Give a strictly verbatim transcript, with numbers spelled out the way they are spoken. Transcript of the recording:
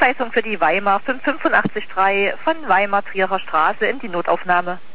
Notverweisung für die Weimar fünf fünf acht drei von Weimar Trierer Straße in die Notaufnahme.